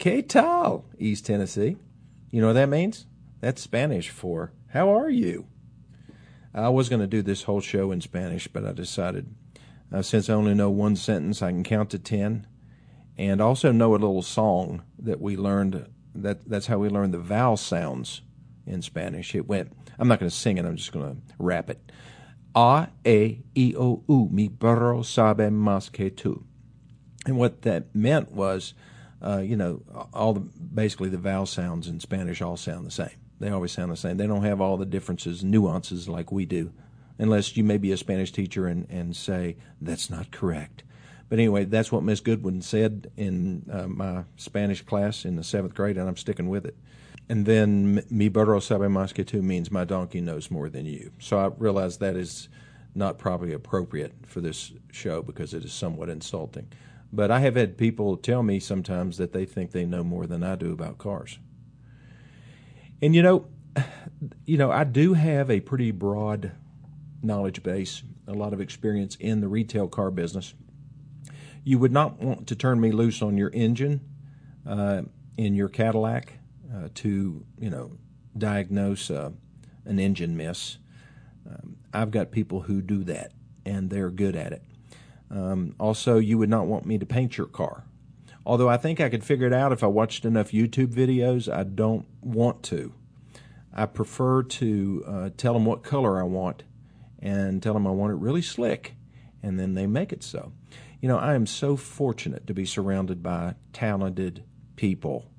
¿Qué tal, East Tennessee? You know what that means? That's Spanish for, how are you? I was going to do this whole show in Spanish, but I decided, since I only know one sentence, I can count to 10, and also know a little song that we learned. That's how we learned the vowel sounds in Spanish. It went, I'm not going to sing it, I'm just going to rap it. A, E, I, O, U, mi perro sabe más que tú. And what that meant was, basically the vowel sounds in Spanish all sound the same. They always sound the same. They don't have all the differences, nuances like we do, unless you may be a Spanish teacher and say, that's not correct. But anyway, that's what Miss Goodwin said in my Spanish class in the 7th grade, and I'm sticking with it. And then, mi burro sabe más que tú means my donkey knows more than you. So I realize that is not probably appropriate for this show because it is somewhat insulting. But I have had people tell me sometimes that they think they know more than I do about cars. And I do have a pretty broad knowledge base, a lot of experience in the retail car business. You would not want to turn me loose on your engine in your Cadillac to diagnose an engine miss. I've got people who do that, and they're good at it. Also, you would not want me to paint your car. Although I think I could figure it out if I watched enough YouTube videos, I don't want to. I prefer to tell them what color I want and tell them I want it really slick, and then they make it so. I am so fortunate to be surrounded by talented people.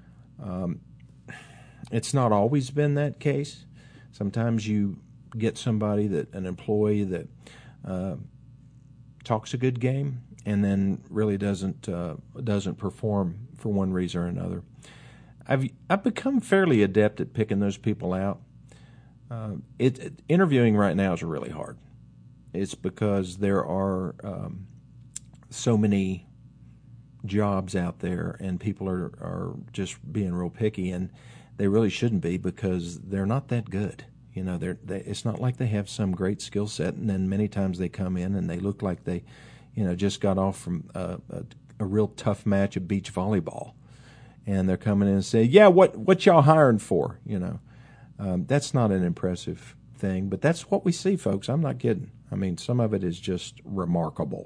It's not always been that case. Sometimes you get somebody an employee that talks a good game and then really doesn't perform for one reason or another. I've become fairly adept at picking those people out. Interviewing right now is really hard. It's because there are so many jobs out there, and people are just being real picky, and they really shouldn't be because they're not that good. It's not like they have some great skill set, and then many times they come in and they look like they, just got off from a real tough match of beach volleyball, and they're coming in and say, "Yeah, what y'all hiring for?" That's not an impressive thing, but that's what we see, folks. I'm not kidding. I mean, some of it is just remarkable.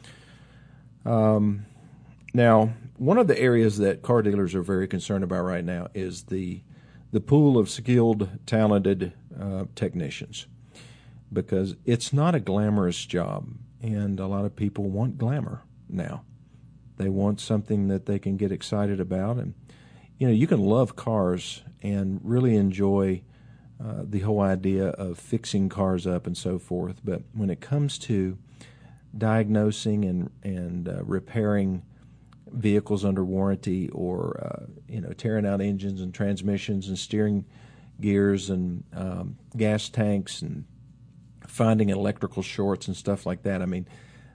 Now, one of the areas that car dealers are very concerned about right now is the pool of skilled, talented technicians, because it's not a glamorous job, and a lot of people want glamour now. They want something that they can get excited about, and you can love cars and really enjoy the whole idea of fixing cars up and so forth, but when it comes to diagnosing and repairing vehicles under warranty, or tearing out engines and transmissions and steering gears and gas tanks and finding electrical shorts and stuff like that. I mean,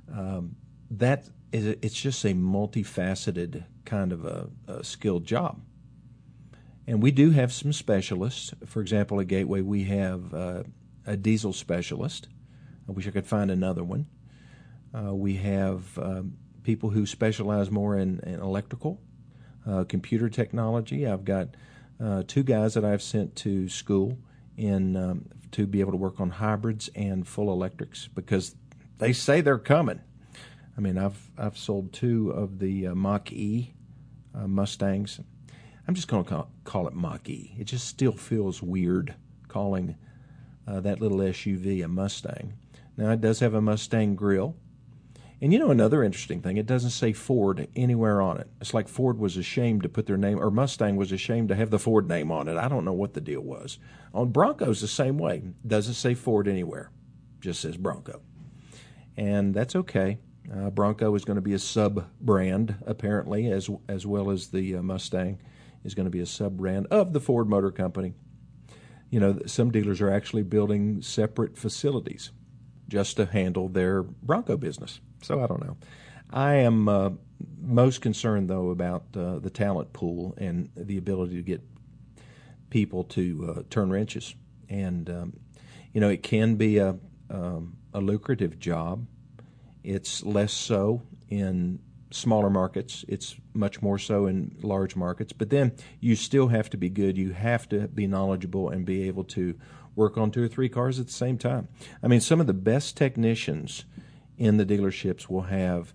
it's just a multifaceted kind of a skilled job. And we do have some specialists. For example, at Gateway, we have a diesel specialist. I wish I could find another one. We have people who specialize more in electrical, computer technology. I've got 2 guys that I've sent to school to be able to work on hybrids and full electrics, because they say they're coming. I mean, I've sold 2 of the Mach-E Mustangs. I'm just going to call it Mach-E. It just still feels weird calling that little SUV a Mustang. Now, it does have a Mustang grill. And another interesting thing, it doesn't say Ford anywhere on it. It's like Ford was ashamed to put their name, or Mustang was ashamed to have the Ford name on it. I don't know what the deal was. On Broncos, the same way. Doesn't say Ford anywhere. Just says Bronco. And that's okay. Bronco is going to be a sub-brand, apparently, as well as the Mustang is going to be a sub-brand of the Ford Motor Company. Some dealers are actually building separate facilities just to handle their Bronco business. So I don't know. I am most concerned, though, about the talent pool and the ability to get people to turn wrenches. And, it can be a lucrative job. It's less so in smaller markets. It's much more so in large markets. But then you still have to be good. You have to be knowledgeable and be able to work on 2 or 3 cars at the same time. I mean, some of the best technicians in the dealerships will have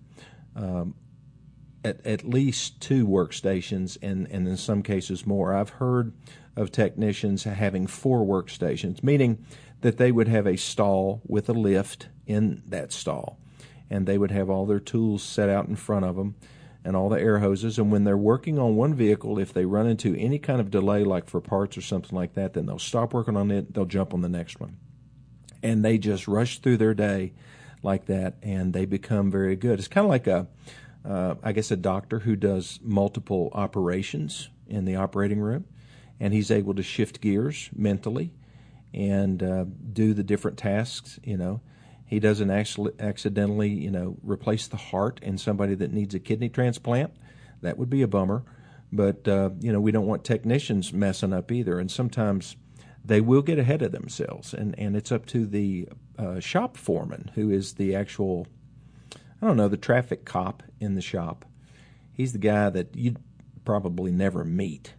at least 2 workstations, and in some cases more. I've heard of technicians having 4 workstations, meaning that they would have a stall with a lift in that stall, and they would have all their tools set out in front of them and all the air hoses. And when they're working on one vehicle, if they run into any kind of delay, like for parts or something like that, then they'll stop working on it, they'll jump on the next one. And they just rush through their day like that, and they become very good. It's kind of like I guess a doctor who does multiple operations in the operating room, and he's able to shift gears mentally and do the different tasks. He doesn't accidentally, replace the heart in somebody that needs a kidney transplant. That would be a bummer. But, we don't want technicians messing up either. And sometimes they will get ahead of themselves. And it's up to the shop foreman, who is the actual, the traffic cop in the shop. He's the guy that you'd probably never meet.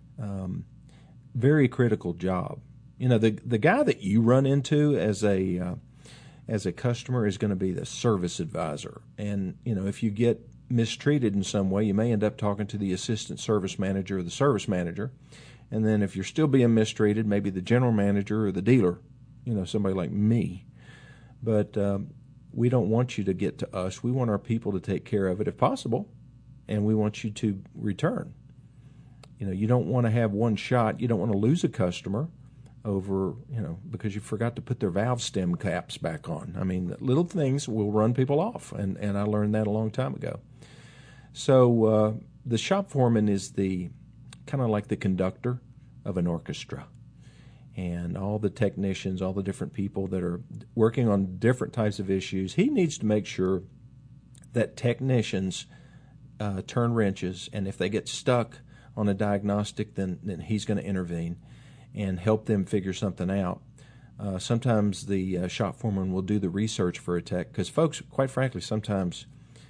Very critical job. The guy that you run into as a customer is going to be the service advisor. And, if you get mistreated in some way, you may end up talking to the assistant service manager or the service manager. And then if you're still being mistreated, maybe the general manager or the dealer, somebody like me. But we don't want you to get to us. We want our people to take care of it if possible, and we want you to return. You don't want to have one shot. You don't want to lose a customer over, because you forgot to put their valve stem caps back on. I mean, little things will run people off, and I learned that a long time ago. So the shop foreman is the kind of like the conductor of an orchestra. And all the technicians, all the different people that are working on different types of issues, he needs to make sure that technicians turn wrenches, and if they get stuck on a diagnostic, then he's going to intervene and help them figure something out. Sometimes the shop foreman will do the research for a tech, because folks, quite frankly, sometimes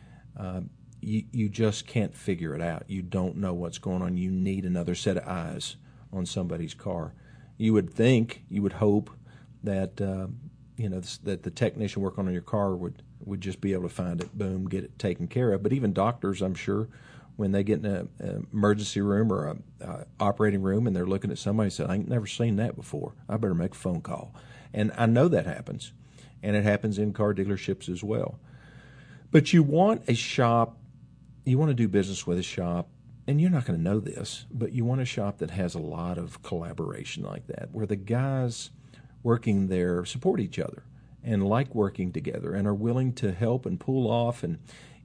you just can't figure it out. You don't know what's going on. You need another set of eyes on somebody's car. You would think, you would hope that that the technician working on your car would just be able to find it, boom, get it taken care of. But even doctors, I'm sure, when they get in an emergency room or a operating room and they're looking at somebody and say, I ain't never seen that before, I better make a phone call. And I know that happens, and it happens in car dealerships as well. But you want a shop, you want to do business with a shop, and you're not going to know this, but you want a shop that has a lot of collaboration like that, where the guys working there support each other and like working together and are willing to help and pull off. And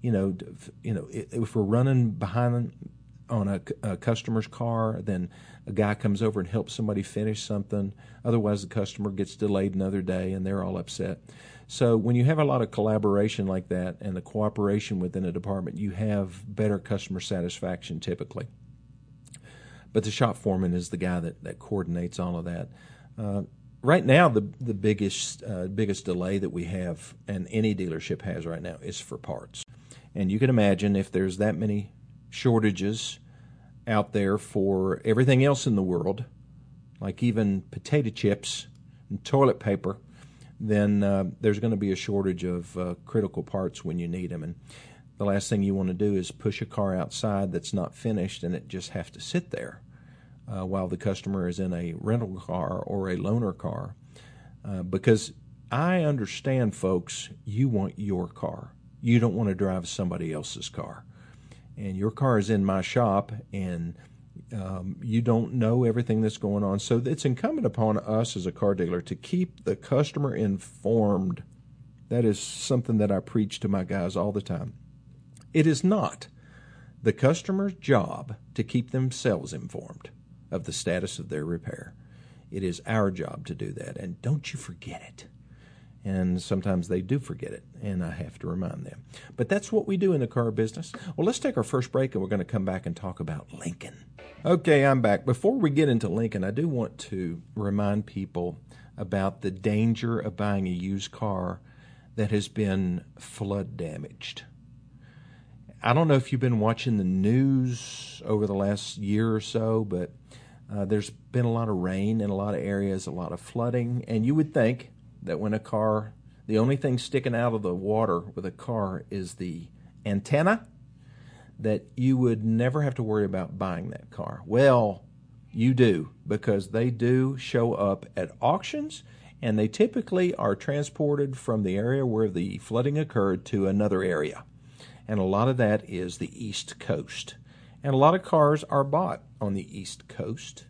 if we're running behind on a customer's car, then a guy comes over and helps somebody finish something. Otherwise, the customer gets delayed another day, and they're all upset. So when you have a lot of collaboration like that and the cooperation within a department, you have better customer satisfaction typically. But the shop foreman is the guy that coordinates all of that. Right now, the biggest delay that we have, and any dealership has right now, is for parts. And you can imagine if there's that many shortages out there for everything else in the world, like even potato chips and toilet paper, then there's going to be a shortage of critical parts when you need them. And the last thing you want to do is push a car outside that's not finished and it just have to sit there while the customer is in a rental car or a loaner car. Because I understand, folks, you want your car. You don't want to drive somebody else's car. And your car is in my shop, and you don't know everything that's going on. So it's incumbent upon us as a car dealer to keep the customer informed. That is something that I preach to my guys all the time. It is not the customer's job to keep themselves informed of the status of their repair. It is our job to do that, and don't you forget it. And sometimes they do forget it, and I have to remind them. But that's what we do in the car business. Well, let's take our first break, and we're going to come back and talk about Lincoln. Okay, I'm back. Before we get into Lincoln, I do want to remind people about the danger of buying a used car that has been flood damaged. I don't know if you've been watching the news over the last year or so, but there's been a lot of rain in a lot of areas, a lot of flooding, and you would think that when a car, the only thing sticking out of the water with a car is the antenna, that you would never have to worry about buying that car. Well, you do, because they do show up at auctions, and they typically are transported from the area where the flooding occurred to another area. And a lot of that is the East Coast. And a lot of cars are bought on the East Coast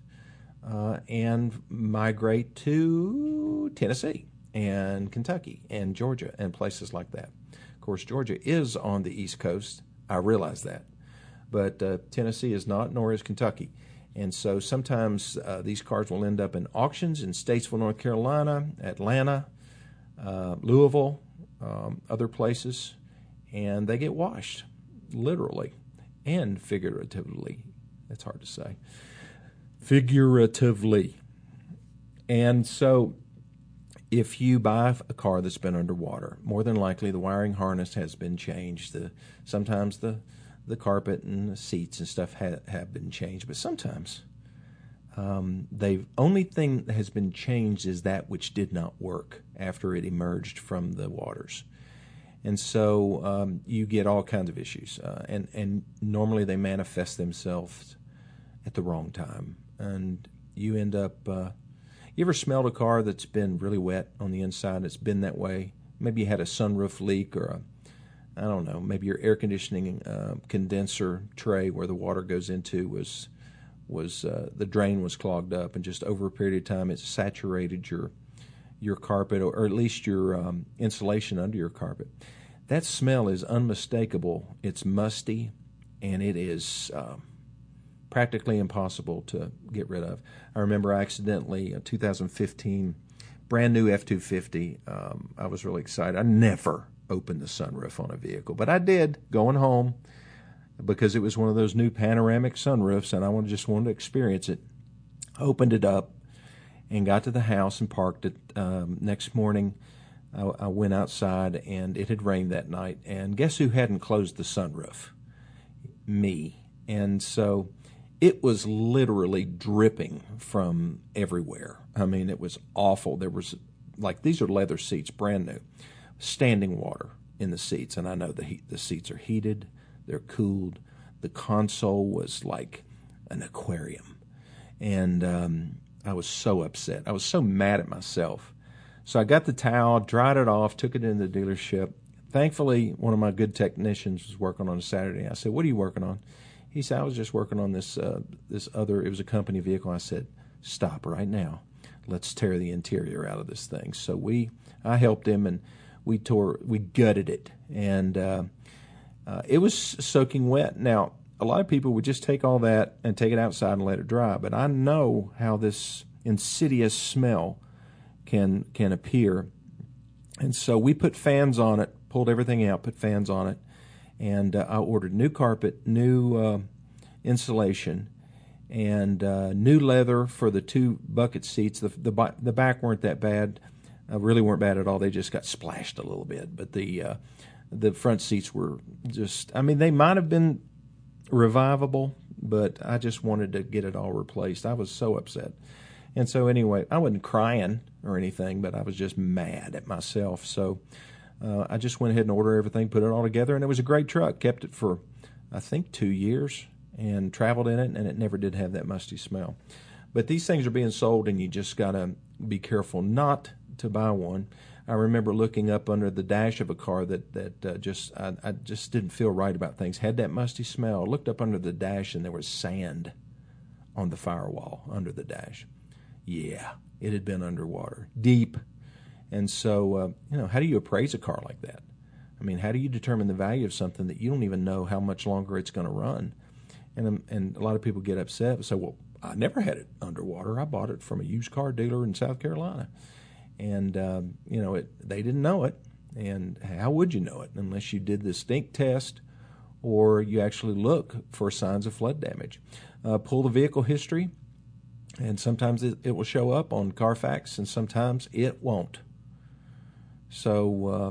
and migrate to Tennessee and Kentucky and Georgia and places like that. Of course, Georgia is on the East Coast. I realize that. But Tennessee is not, nor is Kentucky. And so sometimes these cars will end up in auctions in Statesville, North Carolina, Atlanta, Louisville, other places, and they get washed, literally and figuratively. That's hard to say. Figuratively. And so if you buy a car that's been underwater, more than likely the wiring harness has been changed. Sometimes the carpet and the seats and stuff have been changed, but sometimes the only thing that has been changed is that which did not work after it emerged from the waters. And so you get all kinds of issues, and normally they manifest themselves at the wrong time, and you end up. You ever smelled a car that's been really wet on the inside? It's been that way. Maybe you had a sunroof leak, or I don't know. Maybe your air conditioning condenser tray where the water goes into was the drain was clogged up, and just over a period of time, it's saturated your carpet, or at least your insulation under your carpet. That smell is unmistakable. It's musty, and it is practically impossible to get rid of. I remember I accidentally, 2015, brand new F-250, I was really excited. I never opened the sunroof on a vehicle, but I did going home because it was one of those new panoramic sunroofs, and I just wanted to experience it. Opened it up and got to the house and parked it. Next morning, I went outside, and it had rained that night. And guess who hadn't closed the sunroof? Me. And so it was literally dripping from everywhere. I mean, it was awful. There was, these are leather seats, brand new, standing water in the seats. And I know the seats are heated, they're cooled. The console was like an aquarium. And I was so upset. I was so mad at myself. So I got the towel, dried it off, took it into the dealership. Thankfully, one of my good technicians was working on a Saturday. I said, "What are you working on?" He said, "I was just working on this other, it was a company vehicle." I said, "Stop right now. Let's tear the interior out of this thing." So I helped him, and we gutted it. And it was soaking wet. Now, a lot of people would just take all that and take it outside and let it dry. But I know how this insidious smell can appear. And so we put fans on it, pulled everything out, put fans on it. And I ordered new carpet, new insulation, and new leather for the two bucket seats. The back weren't that bad, really weren't bad at all. They just got splashed a little bit. But the front seats were just, they might have been revivable, but I just wanted to get it all replaced. I was so upset. And so anyway, I wasn't crying or anything, but I was just mad at myself. So I just went ahead and ordered everything, put it all together, and it was a great truck. Kept it for, I think, 2 years and traveled in it, and it never did have that musty smell. But these things are being sold, and you just got to be careful not to buy one. I remember looking up under the dash of a car that I just didn't feel right about things. Had that musty smell. I looked up under the dash, and there was sand on the firewall under the dash. Yeah, it had been underwater, deep. And so, how do you appraise a car like that? How do you determine the value of something that you don't even know how much longer it's going to run? And a lot of people get upset and say, "Well, I never had it underwater. I bought it from a used car dealer in South Carolina." And, they didn't know it. And how would you know it unless you did the stink test or you actually look for signs of flood damage? Pull the vehicle history, and sometimes it will show up on Carfax, and sometimes it won't. So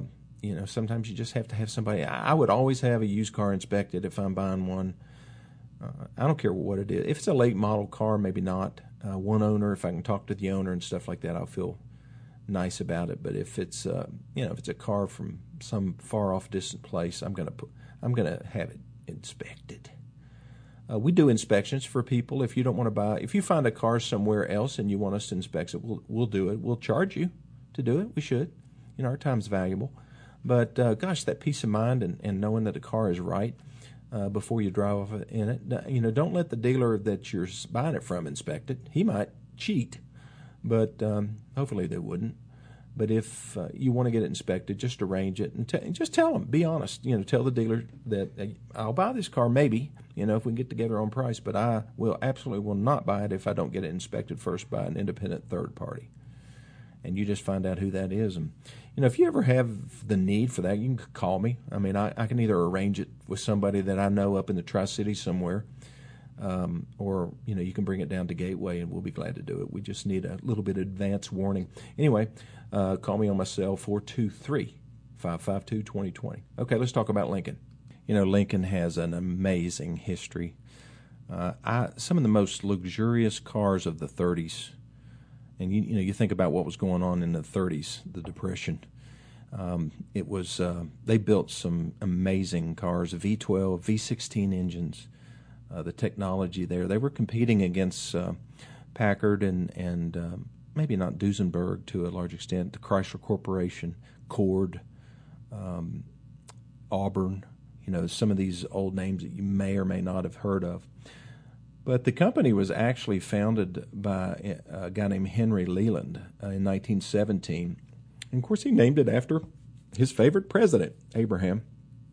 sometimes you just have to have somebody. I would always have a used car inspected if I'm buying one. I don't care what it is. If it's a late model car, maybe not. One owner, if I can talk to the owner and stuff like that, I'll feel nice about it. But if it's if it's a car from some far off distant place, I'm gonna have it inspected. We do inspections for people. If you don't want to buy, if you find a car somewhere else and you want us to inspect it, we'll do it. We'll charge you to do it. We should. Our time's valuable. But gosh, that peace of mind and knowing that the car is right before you drive off in it. Don't let the dealer that you're buying it from inspect it. He might cheat, but hopefully they wouldn't. But if you want to get it inspected, just arrange it and just tell them. Be honest. Tell the dealer that I'll buy this car maybe, if we can get together on price, but I absolutely will not buy it if I don't get it inspected first by an independent third party. And you just find out who that is. And if you ever have the need for that, you can call me. I mean, I can either arrange it with somebody that I know up in the Tri-City somewhere, or you can bring it down to Gateway, and we'll be glad to do it. We just need a little bit of advance warning. Anyway, call me on my cell, 423-552-2020. Okay, let's talk about Lincoln. Lincoln has an amazing history. Some of the most luxurious cars of the 30s. And you think about what was going on in the 30s, the Depression. It was they built some amazing cars, V12, V16 engines. The technology there, they were competing against Packard and maybe not Duesenberg to a large extent, the Chrysler Corporation, Cord, Auburn. Some of these old names that you may or may not have heard of. But the company was actually founded by a guy named Henry Leland in 1917. And, of course, he named it after his favorite president, Abraham.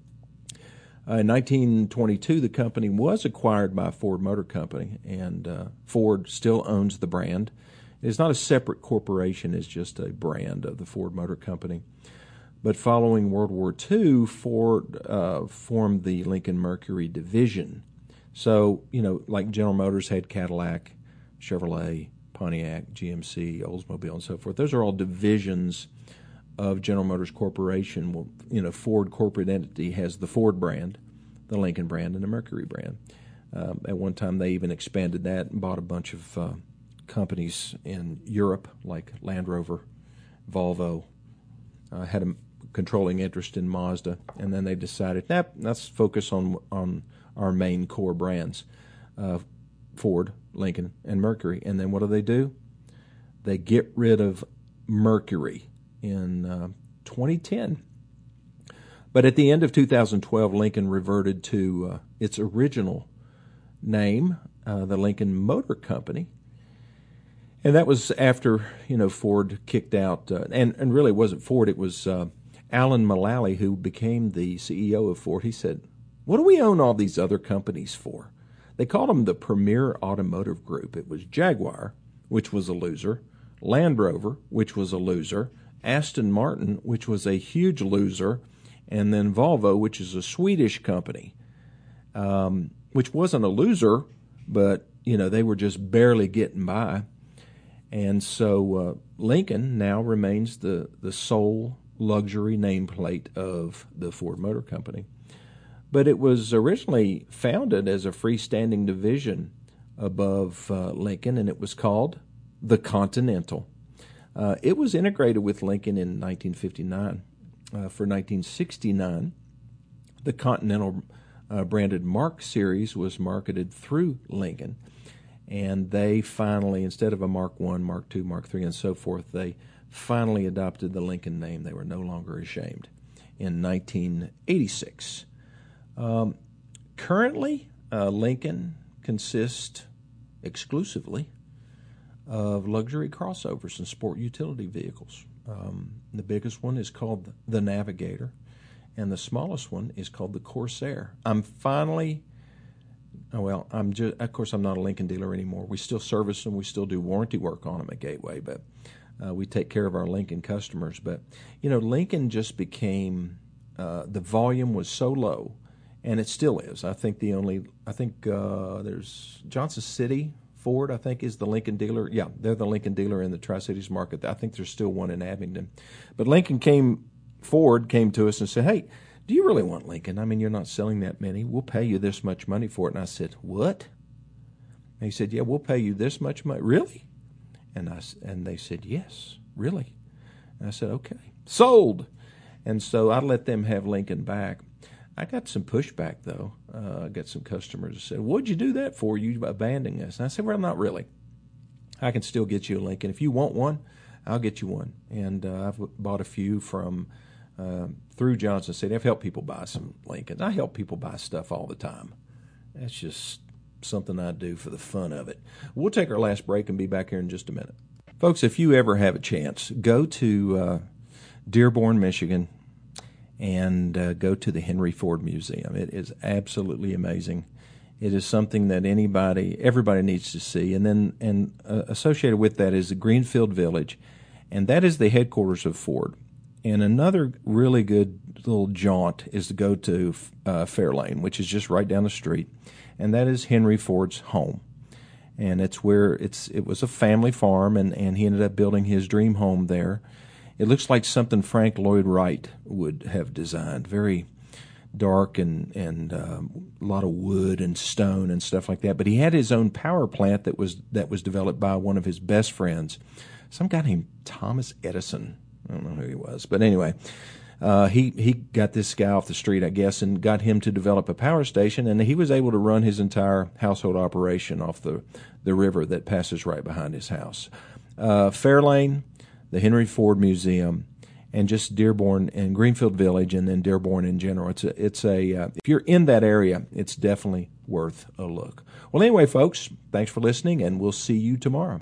In 1922, the company was acquired by Ford Motor Company, and Ford still owns the brand. It's not a separate corporation. It's just a brand of the Ford Motor Company. But following World War II, Ford formed the Lincoln Mercury division. So, like General Motors had Cadillac, Chevrolet, Pontiac, GMC, Oldsmobile, and so forth. Those are all divisions of General Motors Corporation. Well, Ford corporate entity has the Ford brand, the Lincoln brand, and the Mercury brand. At one time, they even expanded that and bought a bunch of companies in Europe, like Land Rover, Volvo, had a controlling interest in Mazda, and then they decided, let's focus on our main core brands, Ford, Lincoln, and Mercury. And then what do? They get rid of Mercury in 2010. But at the end of 2012, Lincoln reverted to its original name, the Lincoln Motor Company. And that was after, Ford kicked out, and really it wasn't Ford, it was Alan Mulally, who became the CEO of Ford. He said, what do we own all these other companies for? They called them the Premier Automotive Group. It was Jaguar, which was a loser, Land Rover, which was a loser, Aston Martin, which was a huge loser, and then Volvo, which is a Swedish company, which wasn't a loser, but, they were just barely getting by. And so Lincoln now remains the sole luxury nameplate of the Ford Motor Company. But it was originally founded as a freestanding division above Lincoln, and it was called the Continental. It was integrated with Lincoln in 1959. For 1969, the Continental branded Mark series was marketed through Lincoln, and they finally, instead of a Mark I, Mark II, Mark III, and so forth, they finally adopted the Lincoln name. They were no longer ashamed in 1986. Currently, Lincoln consists exclusively of luxury crossovers and sport utility vehicles. The biggest one is called the Navigator, and the smallest one is called the Corsair. of course, I'm not a Lincoln dealer anymore. We still service them. We still do warranty work on them at Gateway, but we take care of our Lincoln customers. But, Lincoln just became, the volume was so low, and it still is. I think there's Johnson City Ford, I think, is the Lincoln dealer. Yeah, they're the Lincoln dealer in the Tri-Cities market. I think there's still one in Abingdon. But Lincoln came Ford came to us and said, "Hey, do you really want Lincoln? I mean, you're not selling that many. We'll pay you this much money for it." And I said, "What?" And he said, "Yeah, we'll pay you this much money." "Really?" And they said, "Yes, really." And I said, "Okay, sold." And so I let them have Lincoln back. I got some pushback, though. I got some customers that said, "What'd you do that for? You abandoning us?" And I said, "Well, not really. I can still get you a Lincoln. If you want one, I'll get you one." And I've bought a few from through Johnson City. I've helped people buy some Lincolns. I help people buy stuff all the time. That's just something I do for the fun of it. We'll take our last break and be back here in just a minute. Folks, if you ever have a chance, go to Dearborn, Michigan, and go to the Henry Ford Museum. It is absolutely amazing. It is something that everybody needs to see. And then associated with that is the Greenfield Village, and that is the headquarters of Ford. And another really good little jaunt is to go to Fairlane, which is just right down the street, and that is Henry Ford's home. And it's where it was a family farm, and he ended up building his dream home there. It looks like something Frank Lloyd Wright would have designed. Very dark and a lot of wood and stone and stuff like that. But he had his own power plant that was developed by one of his best friends, some guy named Thomas Edison. I don't know who he was, but anyway, he got this guy off the street, I guess, and got him to develop a power station, and he was able to run his entire household operation off the river that passes right behind his house. Fairlane, the Henry Ford Museum, and just Dearborn and Greenfield Village, and then Dearborn in general. If you're in that area, it's definitely worth a look. Well, anyway, folks, thanks for listening, and we'll see you tomorrow.